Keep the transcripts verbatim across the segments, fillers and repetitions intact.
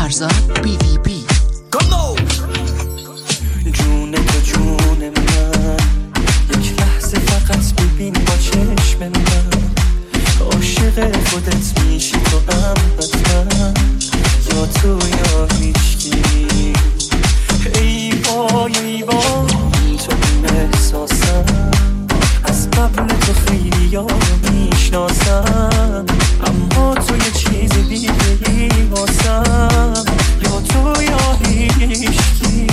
فرزاد بی وی بی. جون تو جون من، یک لحظه فقط ببین با چشم من، عاشق خودت میشی تو هم حتما، یا تو یا هیچکی. ای وای ای وای تو این احساسم، از قبل تو خیلی ها رو میشناسم، اما تو یه چیز دیگه ای واسم، یا تو یا هیچکی.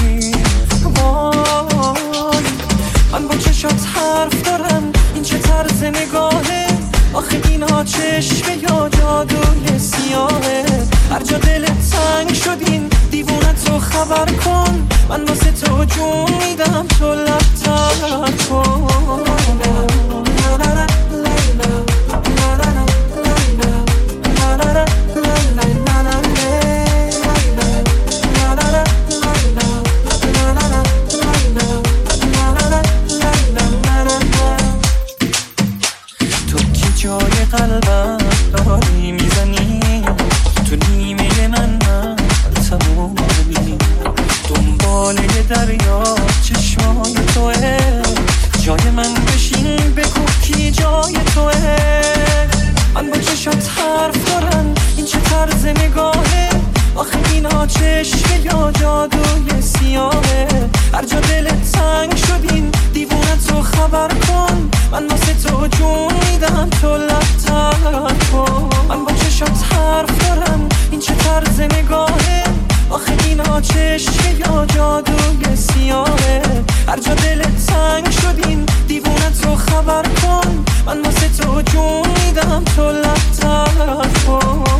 وای من با چشات حرف دارم، این چه طرز نگاهه، آخه اینا چشمه یا جادوی سیاهه، هر جا دلت تنگ شدین دیوونت رو خبر کن، من واسه تو جون میدم تو لبتر کن. جای قلبم داری میزنی، تو نیمه من من تمومی، دنباله دریا چشمای توه، جای من بشین بگو کی جای توه. من با چشات حرف دارم، این چه طرز نگاهه، آخه اینا چشمه یا جادوی سیاهه، هر جا دلت تنگ شدین دیوونت رو خبر کن، من واسه تو جون میدم تو لبتر کن. من با چشات حرف دارم، این چه طرز نگاهه، آخه اینا چشمه یا جادوی سیاهه، هر جا دلت تنگ شدین دیوونت رو خبر کن، من واسه تو جون میدم تو لبتر کن.